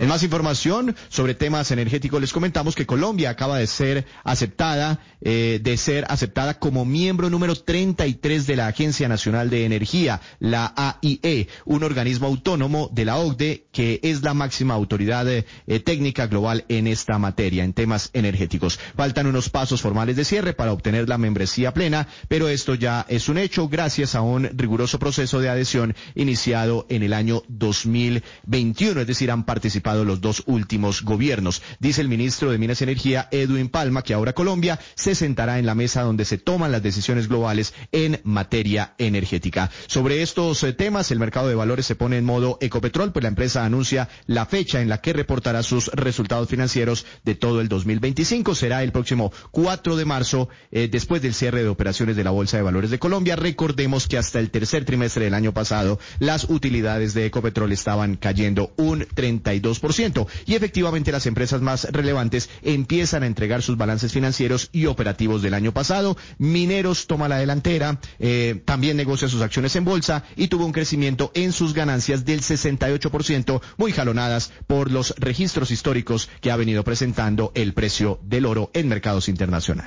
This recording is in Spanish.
En más información sobre temas energéticos les comentamos que Colombia acaba de ser aceptada como miembro número 33 de la Agencia Nacional de Energía, la AIE, un organismo autónomo de la OCDE que es la máxima autoridad técnica global en esta materia, en temas energéticos. Faltan unos pasos formales de cierre para obtener la membresía plena, pero esto ya es un hecho gracias a un riguroso proceso de adhesión iniciado en el año 2021, es decir, han participado los dos últimos gobiernos. Dice el ministro de Minas y Energía, Edwin Palma, que ahora Colombia se sentará en la mesa donde se toman las decisiones globales en materia energética. Sobre estos temas, el mercado de valores se pone en modo Ecopetrol, pues la empresa anuncia la fecha en la que reportará sus resultados financieros de todo el 2025. Será el próximo 4 de marzo, después del cierre de operaciones de la Bolsa de Valores de Colombia. Recordemos que hasta el tercer trimestre del año pasado, las utilidades de Ecopetrol estaban cayendo un 32%. Y efectivamente las empresas más relevantes empiezan a entregar sus balances financieros y operativos del año pasado. Mineros toma la delantera, también negocia sus acciones en bolsa y tuvo un crecimiento en sus ganancias del 68%, muy jalonadas por los registros históricos que ha venido presentando el precio del oro en mercados internacionales.